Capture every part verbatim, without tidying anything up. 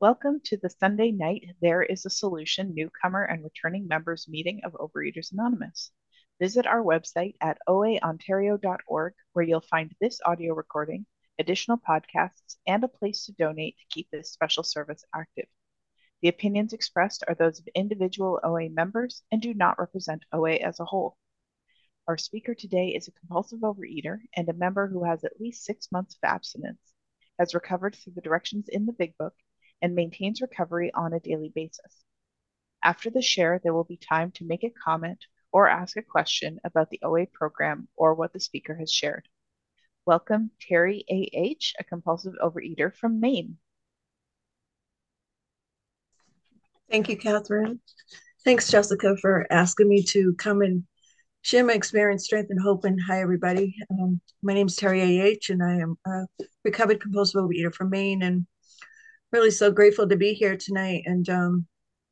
Welcome to the Sunday night There is a Solution newcomer and returning members meeting of Overeaters Anonymous. Visit our website at o a ontario dot org where you'll find this audio recording, additional podcasts, and a place to donate to keep this special service active. The opinions expressed are those of individual O A members and do not represent O A as a whole. Our speaker today is a compulsive overeater and a member who has at least six months of abstinence, has recovered through the directions in the Big Book, and maintains recovery on a daily basis. After the share, there will be time to make a comment or ask a question about the O A program or what the speaker has shared. Welcome, Terry A H, a compulsive overeater from Maine. Thank you, Catherine. Thanks, Jessica, for asking me to come and share my experience, strength, and hope. And hi, everybody. Um, my name is Terry A H, and I am a recovered compulsive overeater from Maine, and really so grateful to be here tonight. And um,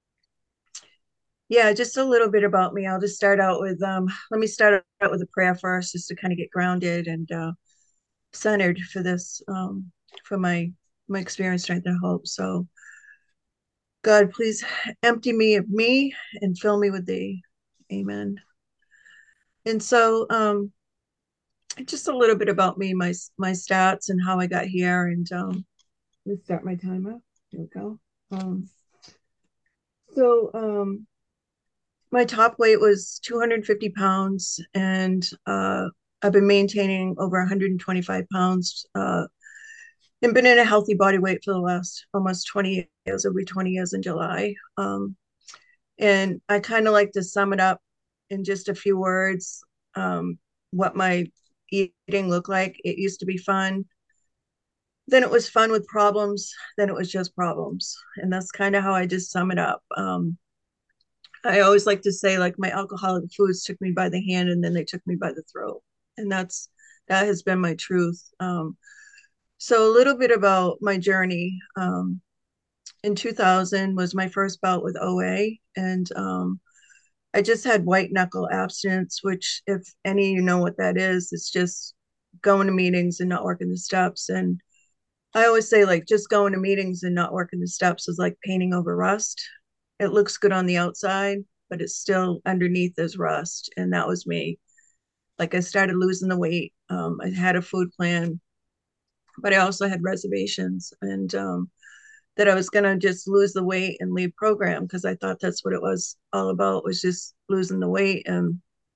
yeah, just a little bit about me. I'll just start out with, um, let me start out with a prayer first, just to kind of get grounded and uh, centered for this, um, for my my experience, strength, and hope. So, God, please empty me of me and fill me with thee. Amen. And so, um, just a little bit about me, my my stats, and how I got here. And um, let me start my timer. Here we go. Um, so, um, my top weight was two hundred fifty pounds, and uh, I've been maintaining over one hundred twenty-five pounds, uh, and been in a healthy body weight for the last almost twenty years. It'll be twenty years in July. Um, and I kind of like to sum it up in just a few words. Um, what my eating looked like. It used to be fun. Then it was fun with problems. Then it was just problems. And that's kind of how I just sum it up. Um, I always like to say, like, my alcoholic foods took me by the hand and then they took me by the throat. And that's, that has been my truth. Um, so a little bit about my journey. Um, in two thousand was my first bout with O A. And um, I just had white knuckle abstinence, which, if any of you know what that is, it's just going to meetings and not working the steps. And I always say, like, just going to meetings and not working the steps is like painting over rust. It looks good on the outside, but it's still underneath as rust. And that was me. Like, I started losing the weight. Um, I had a food plan, but I also had reservations, and um, that I was going to just lose the weight and leave program, because I thought that's what it was all about, was just losing the weight. And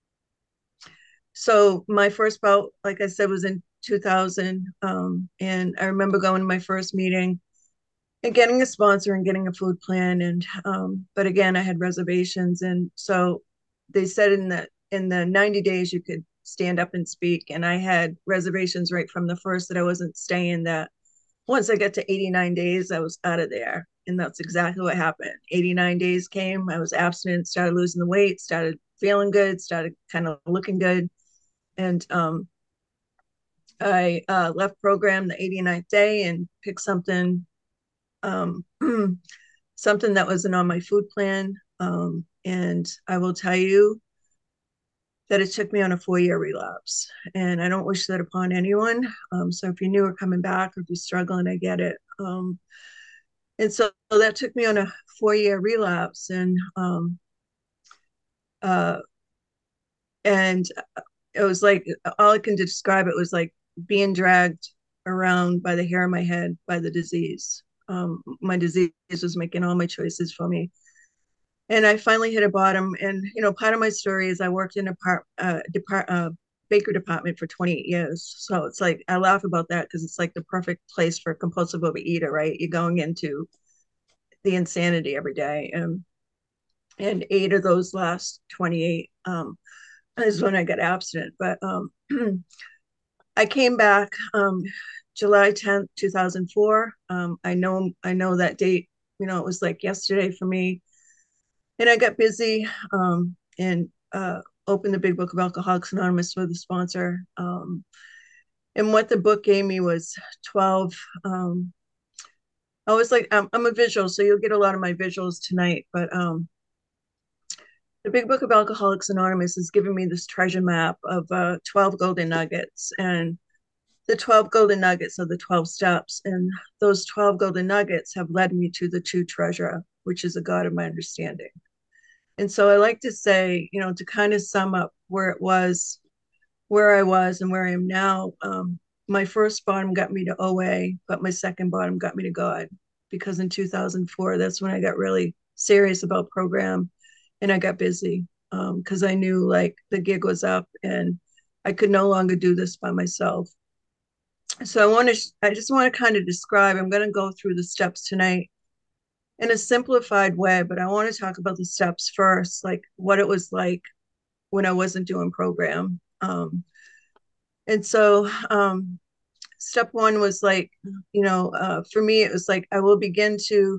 so my first bout, like I said, was in two thousand. Um, and I remember going to my first meeting and getting a sponsor and getting a food plan. And, um, but again, I had reservations. And so they said in the, in the ninety days, you could stand up and speak. And I had reservations right from the first that I wasn't staying, that once I got to eighty-nine days, I was out of there. And that's exactly what happened. eighty-nine days came, I was abstinent, started losing the weight, started feeling good, started kind of looking good. And um, I uh, left program the eighty-ninth day and picked something, um, something that wasn't on my food plan. Um, and I will tell you that it took me on a four-year relapse. And I don't wish that upon anyone. Um, so if you're new or coming back, or if you're struggling, I get it. Um, and so that took me on a four-year relapse. And um, uh, and it was like, all I can describe it was like being dragged around by the hair of my head by the disease. Um, my disease was making all my choices for me. And I finally hit a bottom. And, you know, part of my story is I worked in a part, uh, depart, uh, baker department for twenty-eight years. So it's like, I laugh about that because it's like the perfect place for a compulsive overeater, right? You're going into the insanity every day. And, and eight of those last twenty-eight um, is when I got abstinent. But um, I came back um, July tenth, two thousand four. Um, I know, I know that date, you know, it was like yesterday for me. And I got busy um, and uh, opened the Big Book of Alcoholics Anonymous with a sponsor. Um, and what the book gave me was twelve. Um, I was like, I'm, I'm a visual, so you'll get a lot of my visuals tonight. But um, the Big Book of Alcoholics Anonymous is giving me this treasure map of uh, twelve golden nuggets. And the twelve golden nuggets of the twelve steps. And those twelve golden nuggets have led me to the true treasure, which is a God of my understanding. And so I like to say, you know, to kind of sum up where it was, where I was and where I am now, um, my first bottom got me to O A, but my second bottom got me to God. Because in two thousand four, that's when I got really serious about program and I got busy because um, I knew like the gig was up and I could no longer do this by myself. So I want to, I just want to kind of describe, I'm going to go through the steps tonight in a simplified way, but I want to talk about the steps first, like what it was like when I wasn't doing program. Um, and so um, step one was like, you know, uh, for me, it was like, I will begin to,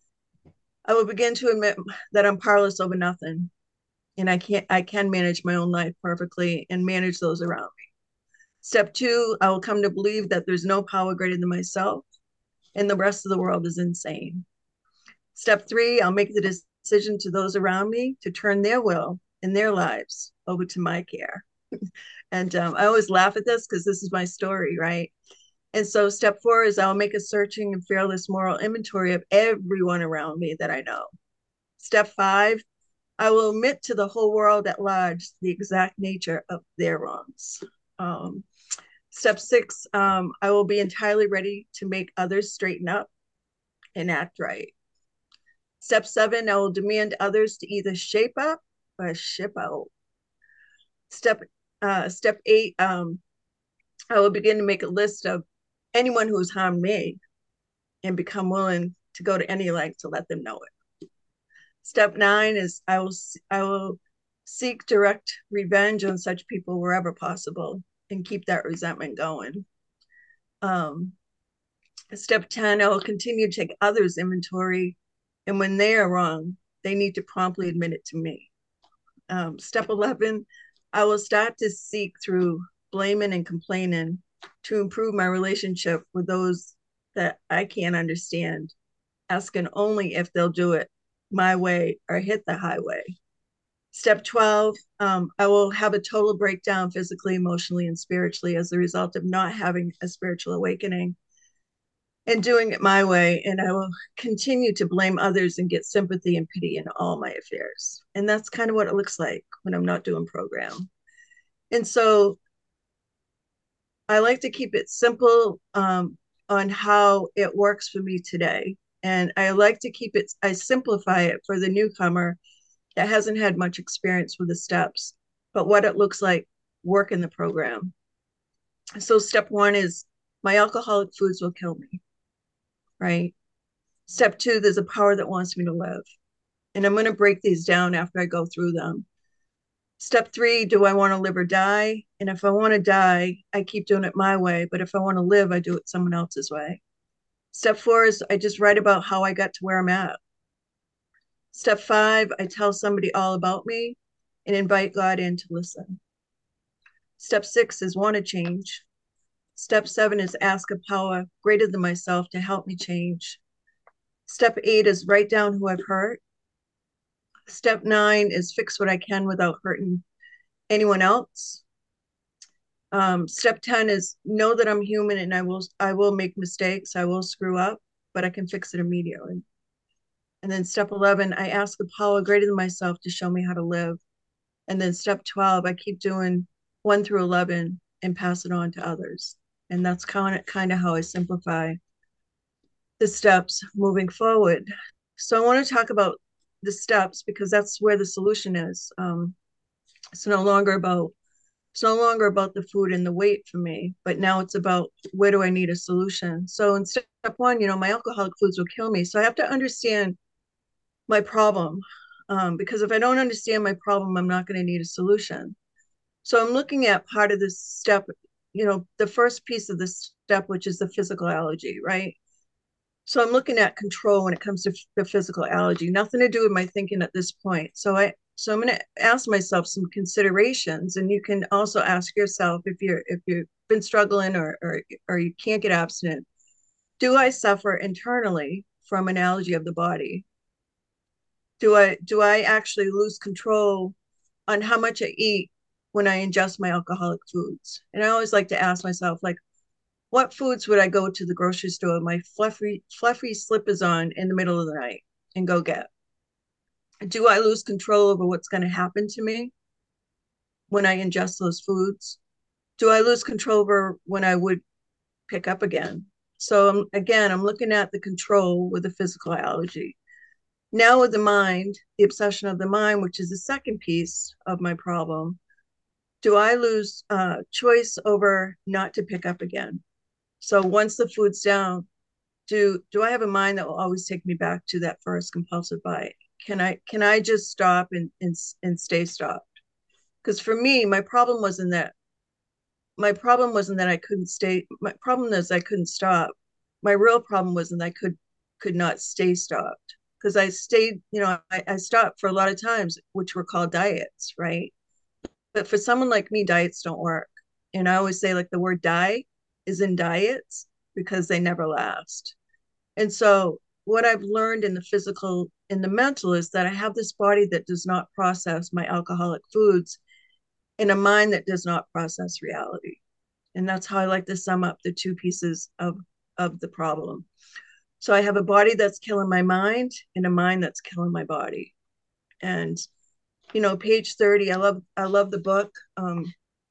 I will begin to admit that I'm powerless over nothing. And I can't, I can manage my own life perfectly and manage those around me. Step two, I will come to believe that there's no power greater than myself and the rest of the world is insane. Step three, I'll make the decision to those around me to turn their will and their lives over to my care. And um, I always laugh at this because this is my story, right? And so step four is I'll make a searching and fearless moral inventory of everyone around me that I know. Step five, I will admit to the whole world at large the exact nature of their wrongs. Um, step six, um, I will be entirely ready to make others straighten up and act right. Step seven, I will demand others to either shape up or ship out. Step uh, step eight, um, I will begin to make a list of anyone who has harmed me and become willing to go to any length to let them know it. Step nine is I will I will seek direct revenge on such people wherever possible and keep that resentment going. Um, step ten, I will continue to take others' inventory, and when they are wrong, they need to promptly admit it to me. Um, step eleven, I will start to seek through blaming and complaining to improve my relationship with those that I can't understand, asking only if they'll do it my way or hit the highway. Step twelve, um, I will have a total breakdown physically, emotionally, and spiritually as a result of not having a spiritual awakening and doing it my way. And I will continue to blame others and get sympathy and pity in all my affairs. And that's kind of what it looks like when I'm not doing program. And so I like to keep it simple um, on how it works for me today. And I like to keep it, I simplify it for the newcomer that hasn't had much experience with the steps, but what it looks like working the program. So step one is my alcoholic foods will kill me, right? Step two, there's a power that wants me to live. And I'm going to break these down after I go through them. Step three, do I want to live or die? And if I want to die, I keep doing it my way. But if I want to live, I do it someone else's way. Step four is I just write about how I got to where I'm at. Step five, I tell somebody all about me and invite God in to listen. Step six is want to change. Step seven is ask a power greater than myself to help me change. Step eight is write down who I've hurt. Step nine is fix what I can without hurting anyone else. Um, step ten is know that I'm human and I will I will make mistakes. I will screw up, but I can fix it immediately. And then step eleven, I ask the power greater than myself to show me how to live. And then step twelve, I keep doing one through eleven and pass it on to others. And that's kind of kind of how I simplify the steps moving forward. So I want to talk about the steps because that's where the solution is. Um, it's no longer about it's no longer about the food and the weight for me, but now it's about where do I need a solution. So in step one, you know, my alcoholic foods will kill me. So I have to understand my problem. Um, because if I don't understand my problem, I'm not going to need a solution. So I'm looking at part of this step, you know, the first piece of this step, which is the physical allergy, right? So I'm looking at control when it comes to the physical allergy, nothing to do with my thinking at this point. So I, so I'm going to ask myself some considerations, and you can also ask yourself if you're, if you've been struggling or, or, or you can't get abstinent, do I suffer internally from an allergy of the body? Do I, do I actually lose control on how much I eat when I ingest my alcoholic foods? And I always like to ask myself, like, what foods would I go to the grocery store with my fluffy, fluffy slippers on in the middle of the night and go get? Do I lose control over what's going to happen to me when I ingest those foods? Do I lose control over when I would pick up again? So um, again, I'm looking at the control with the physical allergy. Now with the mind, the obsession of the mind, which is the second piece of my problem, do I lose uh, choice over not to pick up again? So once the food's down, do do I have a mind that will always take me back to that first compulsive bite? Can I can I just stop and and, and stay stopped? Because for me, my problem wasn't that my problem wasn't that I couldn't stay. My problem is I couldn't stop. My real problem wasn't I could could not stay stopped because I stayed. You know, I, I stopped for a lot of times, which were called diets, right? But for someone like me, diets don't work. And I always say like the word die is in diets because they never last. And so what I've learned in the physical, in the mental, is that I have this body that does not process my alcoholic foods and a mind that does not process reality. And that's how I like to sum up the two pieces of, of the problem. So I have a body that's killing my mind and a mind that's killing my body. And, you know, page thirty, I love, I love the book. Um,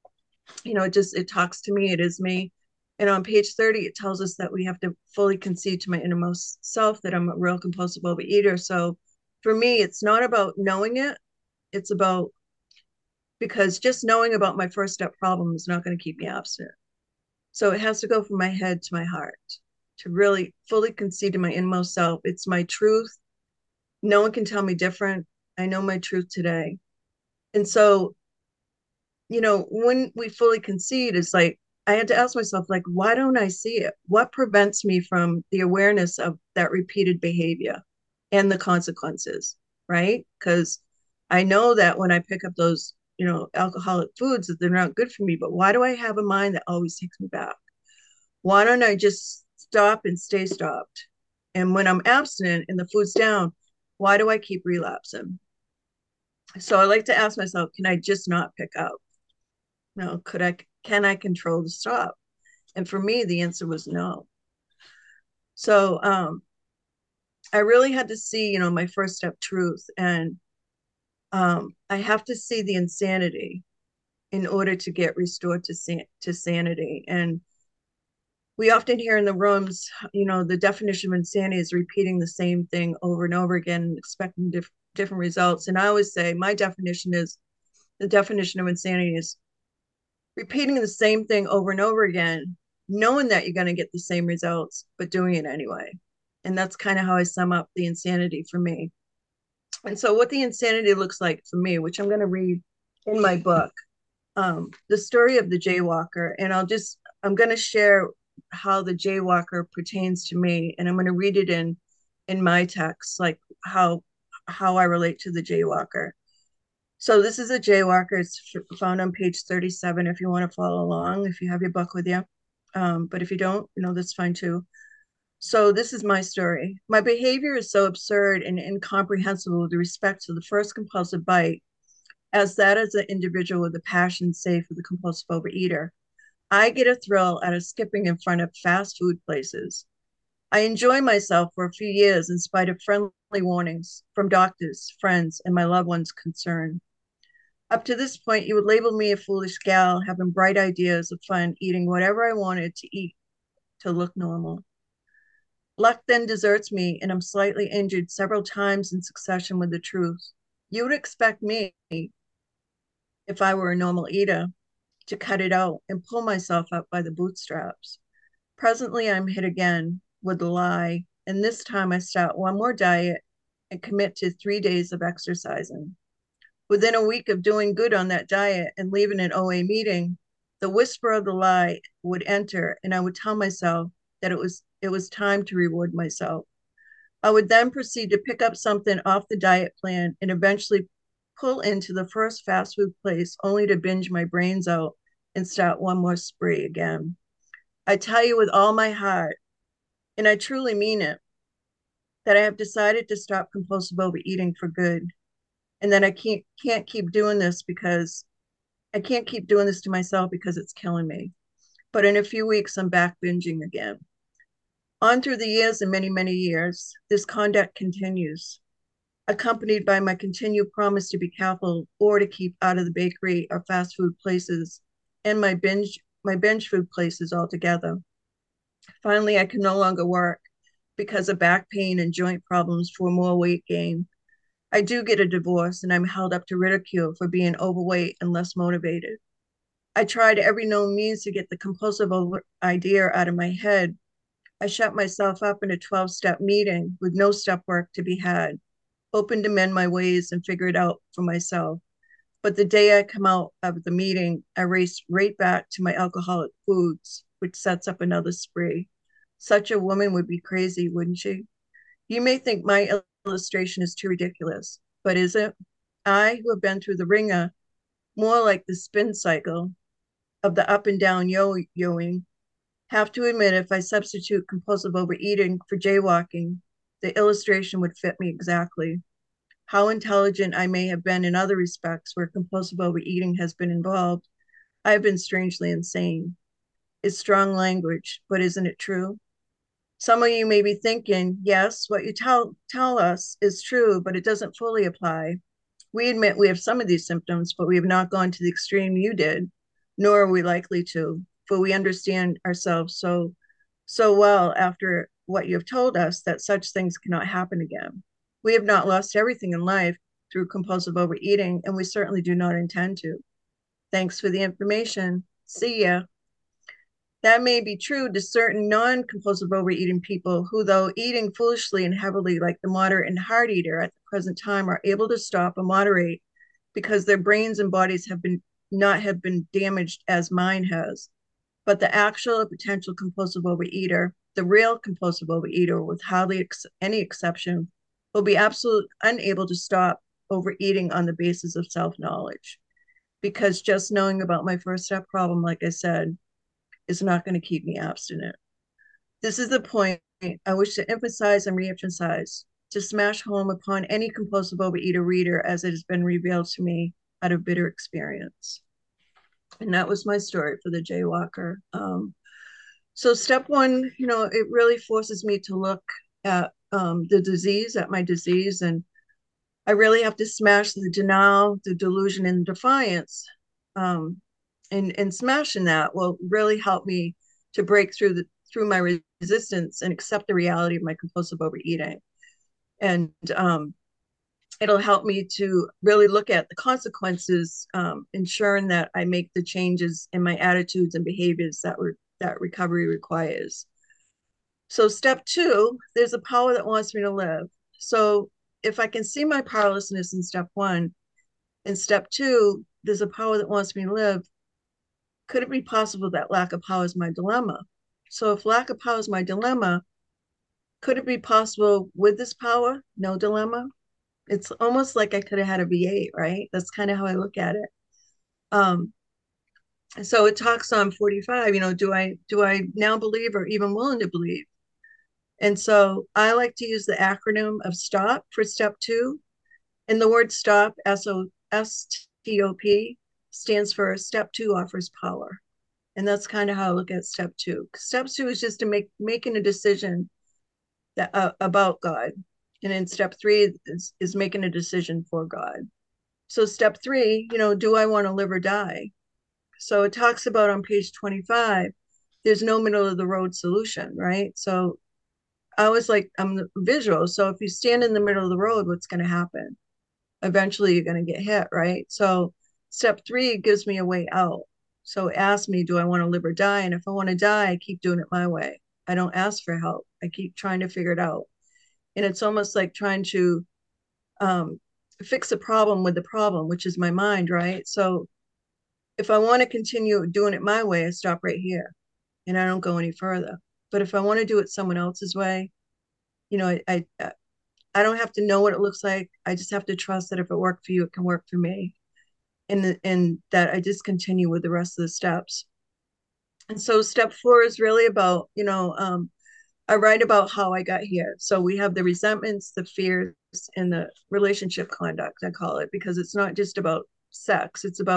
you know, it just, it talks to me, it is me. And on page thirty, it tells us that we have to fully concede to my innermost self that I'm a real compulsive overeater. So for me, it's not about knowing it. It's about, because just knowing about my first step problem is not going to keep me abstinent. So it has to go from my head to my heart to really fully concede to my inmost self. It's my truth. No one can tell me different. I know my truth today. And so, you know, when we fully concede, it's like, I had to ask myself, like, why don't I see it? What prevents me from the awareness of that repeated behavior and the consequences, right? Because I know that when I pick up those, you know, alcoholic foods, that they're not good for me. But why do I have a mind that always takes me back? Why don't I just stop and stay stopped? And when I'm abstinent and the food's down, why do I keep relapsing? So I like to ask myself, can I just not pick up? No, could I, can I control the stop? And for me, the answer was no. So um, I really had to see, you know, my first step truth. And um, I have to see the insanity in order to get restored to, san- to sanity. And we often hear in the rooms, you know, the definition of insanity is repeating the same thing over and over again, and expecting diff- different results. And I always say my definition is the definition of insanity is repeating the same thing over and over again, knowing that you're going to get the same results, but doing it anyway. And that's kind of how I sum up the insanity for me. And so, what the insanity looks like for me, which I'm going to read in my book, um, the story of the jaywalker. And I'll just, I'm going to share how the jaywalker pertains to me. And I'm going to read it in, in my text, like how, how I relate to the jaywalker. So this is a jaywalker. It's found on page thirty-seven if you want to follow along, if you have your book with you. Um, but if you don't, you know, that's fine too. So this is my story. My behavior is so absurd and incomprehensible with respect to the first compulsive bite, as that as an individual with a passion, say, for the compulsive overeater. I get a thrill out of skipping in front of fast food places. I enjoy myself for a few years in spite of friendly warnings from doctors, friends, and my loved ones concerned. Up to this point, you would label me a foolish gal having bright ideas of fun, eating whatever I wanted to eat to look normal. Luck then deserts me, and I'm slightly injured several times in succession with the truth. You would expect me, if I were a normal eater, to cut it out and pull myself up by the bootstraps. Presently, I'm hit again with the lie, and this time I start one more diet and commit to three days of exercising. Within a week of doing good on that diet and leaving an O A meeting, the whisper of the lie would enter, and I would tell myself that it was it was time to reward myself. I would then proceed to pick up something off the diet plan and eventually pull into the first fast food place only to binge my brains out and start one more spree again. I tell you with all my heart, and I truly mean it, that I have decided to stop compulsive overeating for good, and that I can't can't keep doing this because I can't keep doing this to myself because it's killing me. but in a few weeks, I'm back binging again. On through the years and many, many years, this conduct continues, accompanied by my continued promise to be careful or to keep out of the bakery or fast food places and my binge my binge food places altogether. Finally, I can no longer work because of back pain and joint problems for more weight gain. I do get a divorce and I'm held up to ridicule for being overweight and less motivated. I tried every known means to get the compulsive idea out of my head. I shut myself up in a twelve step meeting with no step work to be had, hoping to mend my ways and figure it out for myself. But the day I come out of the meeting, I race right back to my alcoholic foods, which sets up another spree. Such a woman would be crazy, wouldn't she? You may think my illustration is too ridiculous, but is it? I, who have been through the ringer, more like the spin cycle of the up and down yo-yoing, have to admit if I substitute compulsive overeating for jaywalking, the illustration would fit me exactly. How intelligent I may have been in other respects where compulsive overeating has been involved, I have been strangely insane. It's strong language, but isn't it true? Some of you may be thinking, yes, what you tell, tell us is true, but it doesn't fully apply. We admit we have some of these symptoms, but we have not gone to the extreme you did, nor are we likely to, for we understand ourselves so, so well after what you have told us that such things cannot happen again. We have not lost everything in life through compulsive overeating, and we certainly do not intend to. Thanks for the information. See ya. That may be true to certain non-compulsive overeating people who, though eating foolishly and heavily like the moderate and hard eater at the present time, are able to stop and moderate because their brains and bodies have been not have been damaged as mine has. But the actual or potential compulsive overeater, the real compulsive overeater with hardly ex- any exception, will be absolutely unable to stop overeating on the basis of self-knowledge. Because just knowing about my first step problem, like I said, is not going to keep me abstinent. This is the point I wish to emphasize and reemphasize, to smash home upon any compulsive overeater reader as it has been revealed to me out of bitter experience. And that was my story for the Jaywalker. Um, so step one, you know, it really forces me to look at um, the disease, at my disease, and I really have to smash the denial, the delusion, and defiance. Um, and and smashing that will really help me to break through the through my resistance and accept the reality of my compulsive overeating. And um, it'll help me to really look at the consequences, um, ensuring that I make the changes in my attitudes and behaviors that were that recovery requires. So step two, there's a power that wants me to live. So if I can see my powerlessness in step one, in step two, there's a power that wants me to live. Could it be possible that lack of power is my dilemma? So if lack of power is my dilemma, could it be possible with this power, no dilemma? It's almost like I could have had a V eight, right? That's kind of how I look at it. Um, so it talks on forty-five, you know, do I do I now believe or even willing to believe? And so I like to use the acronym of STOP for step two. And the word STOP, S O S T O P, stands for step two offers power. And that's kind of how I look at step two. Step two is just to make making a decision that uh, about God. And then step three is, is making a decision for God. So step three, you know, do I want to live or die? So it talks about on page twenty-five, there's no middle of the road solution, right? So I was like, I'm visual. So if you stand in the middle of the road, what's going to happen? Eventually you're going to get hit, right? So step three gives me a way out. So ask me, do I want to live or die? And if I want to die, I keep doing it my way. I don't ask for help. I keep trying to figure it out. And it's almost like trying to um, fix a problem with the problem, which is my mind, right? So if I want to continue doing it my way, I stop right here and I don't go any further. But if I want to do it someone else's way, you know, I, I I don't have to know what it looks like. I just have to trust that if it worked for you, it can work for me. And, the, and that I just continue with the rest of the steps. And so step four is really about, you know, um, I write about how I got here. So we have the resentments, the fears, and the relationship conduct, I call it, because it's not just about sex. It's about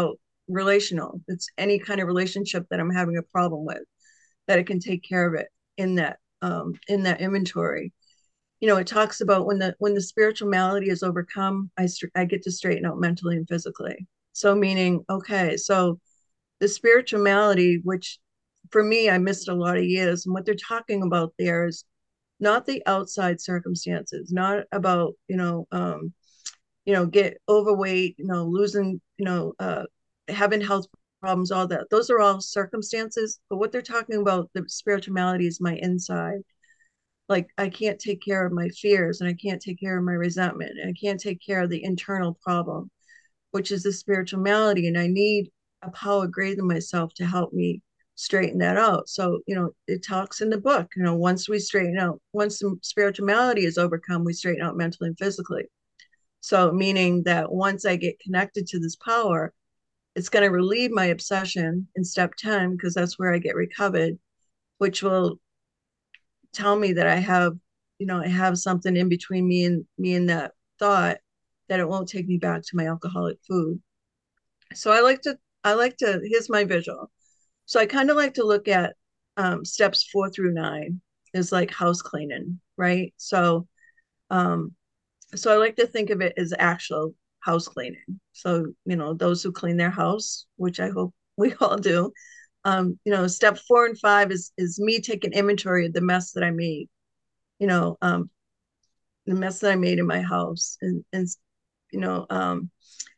relational. It's any kind of relationship that I'm having a problem with, that it can take care of it in that um, in that inventory. You know, it talks about when the when the spiritual malady is overcome, I I get to straighten out mentally and physically. So meaning, okay, so the spiritual malady, which for me I missed a lot of years, and what they're talking about there is not the outside circumstances, not about you know um, you know get overweight, you know losing, you know uh, having health problems, all that. Those are all circumstances. But what they're talking about, the spiritual malady, is my inside. Like I can't take care of my fears, and I can't take care of my resentment, and I can't take care of the internal problem, which is the spiritual malady. And I need a power greater than myself to help me straighten that out. So, you know, it talks in the book, you know, once we straighten out, once the spiritual malady is overcome, we straighten out mentally and physically. So, meaning that once I get connected to this power, it's going to relieve my obsession in step ten, because that's where I get recovered, which will tell me that I have, you know, I have something in between me and me and that thought, that it won't take me back to my alcoholic food. So I like to, I like to, here's my visual. So I kind of like to look at um, steps four through nine is like house cleaning, right? So, um, so I like to think of it as actual house cleaning. So, you know, those who clean their house, which I hope we all do, um, you know, step four and five is is me taking inventory of the mess that I made, you know, um, the mess that I made in my house, and and you know, um,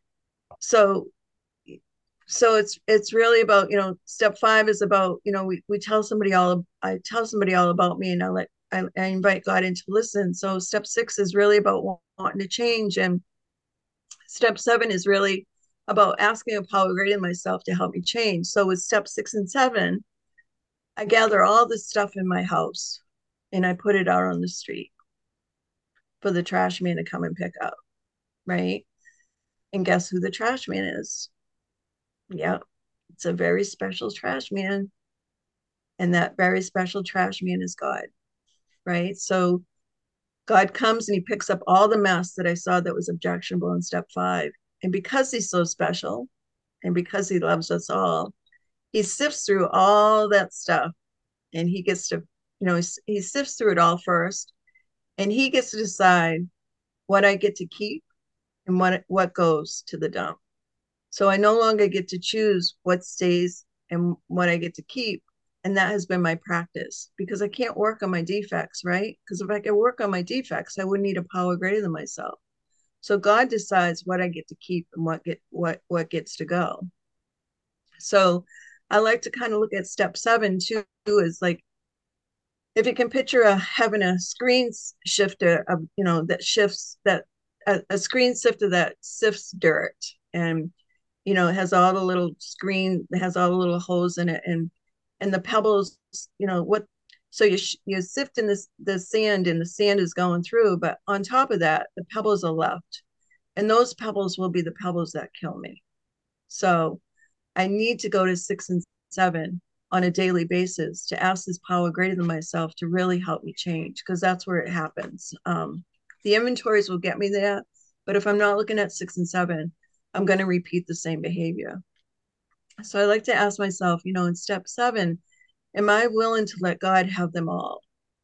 so so it's it's really about, you know, step five is about, you know, we we tell somebody all, I tell somebody all about me, and I let I, I invite God in to listen. So step six is really about wanting to change, and step seven is really about asking a power greater than myself to help me change. So with step six and seven, I gather all this stuff in my house and I put it out on the street for the trash man to come and pick up, right? And guess who the trash man is? Yeah, it's a very special trash man. And that very special trash man is God, right? So God comes and he picks up all the mess that I saw that was objectionable in step five. And because he's so special and because he loves us all, he sifts through all that stuff, and he gets to, you know, he, he sifts through it all first, and he gets to decide what I get to keep and what what goes to the dump. So I no longer get to choose what stays and what I get to keep. And that has been my practice, because I can't work on my defects, right? Because if I could work on my defects, I wouldn't need a power greater than myself. So God decides what I get to keep and what get what what gets to go. So I like to kind of look at step seven too, is like, if you can picture a having a screen shifter of, you know, that shifts that a, a screen sifter that sifts dirt, and you know, it has all the little screen, it has all the little holes in it, and and the pebbles, you know what, so you you sift in this the sand, and the sand is going through, but on top of that the pebbles are left, and those pebbles will be the pebbles that kill me. So I need to go to six and seven on a daily basis to ask this power greater than myself to really help me change, because that's where it happens. Um, the inventories will get me there, but if I'm not looking at six and seven, I'm going to repeat the same behavior. So I like to ask myself, you know, in step seven, am I willing to let God have them all?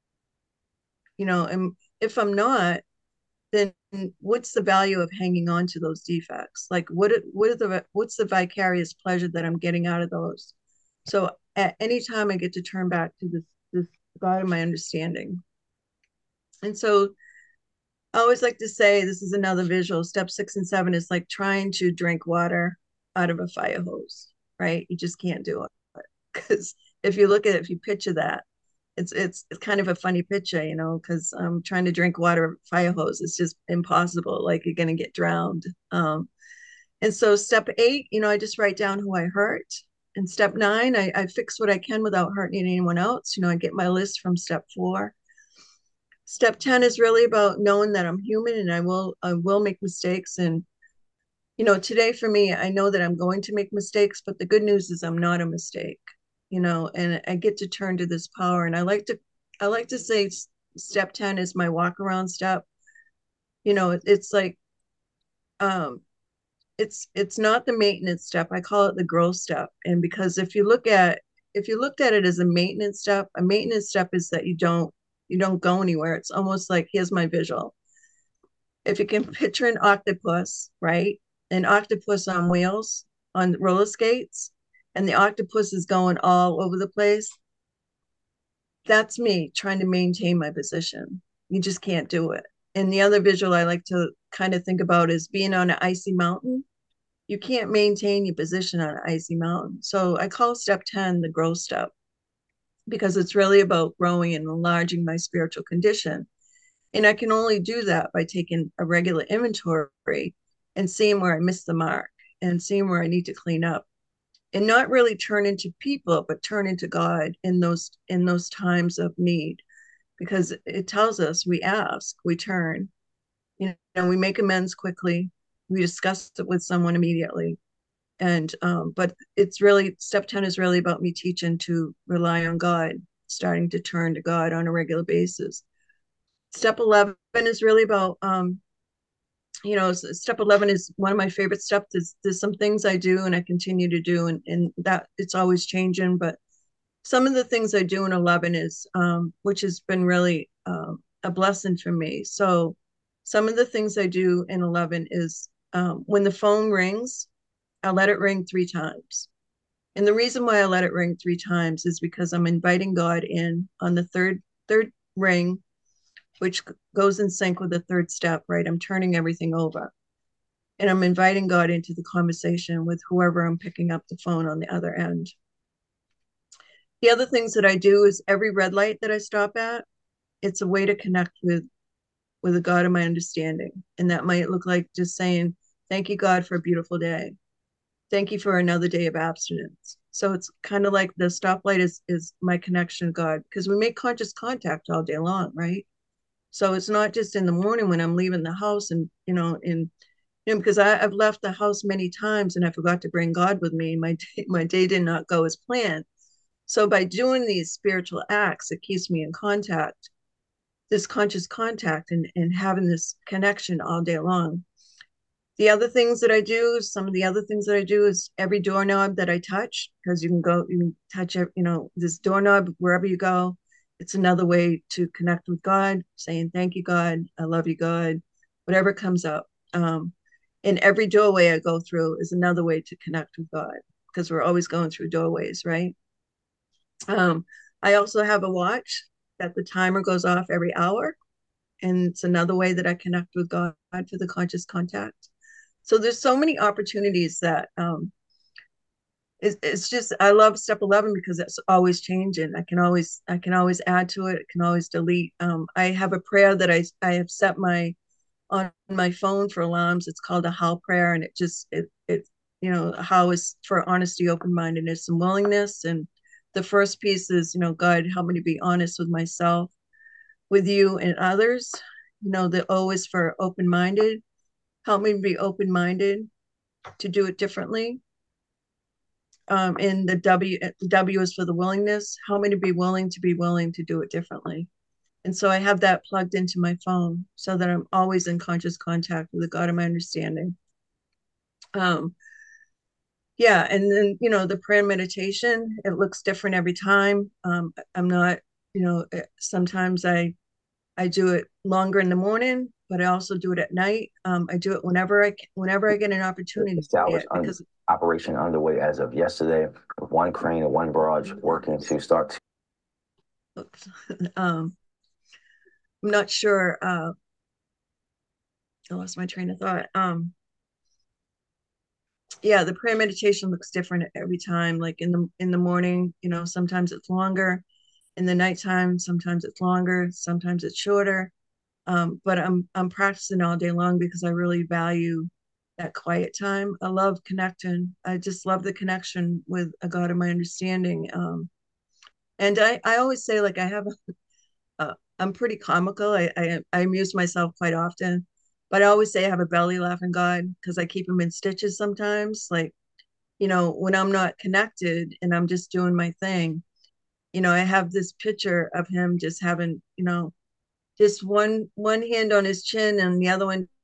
You know, and if I'm not, then what's the value of hanging on to those defects? Like, what what are the what's the vicarious pleasure that I'm getting out of those? So at any time I get to turn back to this this God of my understanding. And so I always like to say, this is another visual. Step six and seven is like trying to drink water out of a fire hose, right? You just can't do it, because if you look at it, if you picture that, it's it's it's kind of a funny picture, you know, because I'm um, trying to drink water fire hose. It's just impossible. Like you're gonna get drowned. Um, and so step eight, you know, I just write down who I hurt. And step nine, I, I fix what I can without hurting anyone else. You know, I get my list from step four. Step ten is really about knowing that I'm human and I will I will make mistakes. And you know, today for me, I know that I'm going to make mistakes, but the good news is I'm not a mistake, you know, and I get to turn to this power. And I like to, I like to say step ten is my walk around step. You know, it's like, um, it's it's not the maintenance step. I call it the growth step. And because if you look at if you looked at it as a maintenance step, a maintenance step is that you don't you don't go anywhere. It's almost like, here's my visual. If you can picture an octopus, right? An octopus on wheels on roller skates, and the octopus is going all over the place. That's me trying to maintain my position. You just can't do it. And the other visual I like to kind of think about is being on an icy mountain. You can't maintain your position on an icy mountain. So I call step ten the growth step, because it's really about growing and enlarging my spiritual condition. And I can only do that by taking a regular inventory and seeing where I missed the mark and seeing where I need to clean up, and not really turn into people, but turn into God in those in those times of need. Because it tells us, we ask, we turn, you know, we make amends quickly, we discuss it with someone immediately. And um, but it's really, step ten is really about me teaching to rely on God, starting to turn to God on a regular basis. Step eleven is really about um, you know, step eleven is one of my favorite steps. There's, there's some things I do and I continue to do, and, and that it's always changing. But some of the things I do in eleven is, um, which has been really um, a blessing for me. So some of the things I do in eleven is, um, when the phone rings, I let it ring three times. And the reason why I let it ring three times is because I'm inviting God in on the third third ring, which goes in sync with the third step, right? I'm turning everything over. And I'm inviting God into the conversation with whoever I'm picking up the phone on the other end. The other things that I do is, every red light that I stop at, it's a way to connect with with a God of my understanding. And that might look like just saying, thank you, God, for a beautiful day. Thank you for another day of abstinence. So it's kind of like the stoplight is is my connection to God, because we make conscious contact all day long, right? So it's not just in the morning when I'm leaving the house, and you know, in you know, because I, I've left the house many times and I forgot to bring God with me. My day, my day did not go as planned. So by doing these spiritual acts, it keeps me in contact, this conscious contact, and, and having this connection all day long. The other things that I do, some of the other things that I do is, every doorknob that I touch, because you can go, you can touch, you know, this doorknob wherever you go. It's another way to connect with God, saying, thank you, God. I love you, God. Whatever comes up. Um, and every doorway I go through is another way to connect with God, because we're always going through doorways, right? Um, I also have a watch that the timer goes off every hour. And it's another way that I connect with God through the conscious contact. So there's so many opportunities that um, it's, it's just, I love step eleven because it's always changing. I can always I can always add to it. I can always delete. Um, I have a prayer that I I have set my on my phone for alarms. It's called a How prayer, and it just it it you know, how is for honesty, open mindedness, and willingness. And the first piece is, you know, God, help me to be honest with myself, with you, and others. You know, the O is for open minded. Help me to be open minded to do it differently. Um, and the W, the W is for the willingness. Help me to be willing to be willing to do it differently. And so I have that plugged into my phone so that I'm always in conscious contact with the God of my understanding. Um, yeah, and then, you know, the prayer meditation, it looks different every time. Um, I'm not, you know, eh, sometimes I I do it longer in the morning, but I also do it at night. Um, I do it whenever I can, whenever I get an opportunity to do Established it, un- because operation underway as of yesterday, with one crane and one barrage working to start. oops, um, I'm not sure. Uh, I lost my train of thought. Um, yeah, the prayer meditation looks different every time. Like in the in the morning, you know, sometimes it's longer. In the nighttime, sometimes it's longer. Sometimes it's shorter. Um, but I'm I'm practicing all day long because I really value that quiet time. I love connecting. I just love the connection with a God of my understanding. Um, and I I always say, like, I have uh, I'm pretty comical. I, I I amuse myself quite often, but I always say I have a belly laughing God, because I keep him in stitches sometimes. Like, you know, when I'm not connected and I'm just doing my thing, you know, I have this picture of him just having, you know, just one one hand on his chin and the other one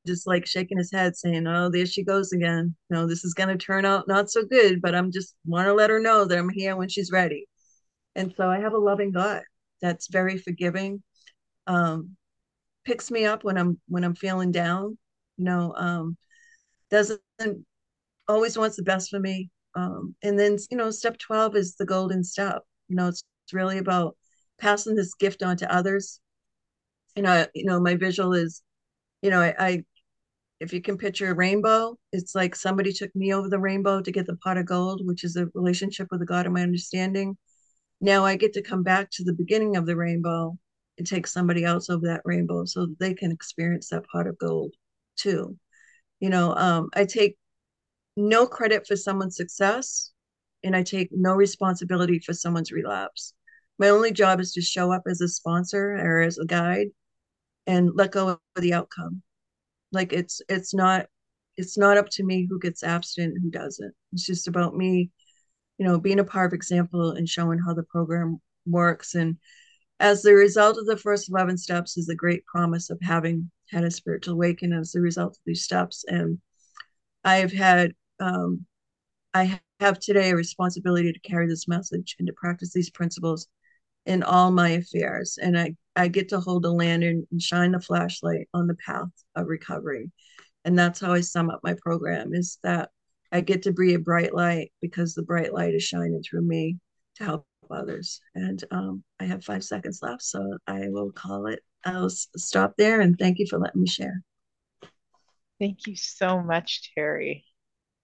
just like shaking his head saying, oh, there she goes again. No, this is going to turn out not so good, but I'm just want to let her know that I'm here when she's ready. And so I have a loving God that's very forgiving, um, picks me up when I'm when I'm feeling down, you know, um, doesn't always wants the best for me. Um, and then, you know, step twelve is the golden step. You know, it's, it's really about passing this gift on to others. You know, you know, my visual is, you know, I, I if you can picture a rainbow, it's like somebody took me over the rainbow to get the pot of gold, which is a relationship with the God of my understanding. Now I get to come back to the beginning of the rainbow and take somebody else over that rainbow so that they can experience that pot of gold too. You know, um, I take no credit for someone's success and I take no responsibility for someone's relapse. My only job is to show up as a sponsor or as a guide and let go of the outcome. Like it's it's not it's not up to me who gets abstinent and who doesn't. It's just about me, you know, being a part of example and showing how the program works. And as the result of the first eleven steps is the great promise of having had a spiritual awakening as a result of these steps. And I've had um, I have today a responsibility to carry this message and to practice these principles in all my affairs. And I, I get to hold a lantern and shine the flashlight on the path of recovery. And that's how I sum up my program is that I get to be a bright light because the bright light is shining through me to help others. And um, I have five seconds left, so I will call it. I'll stop there and thank you for letting me share. Thank you so much, Terry.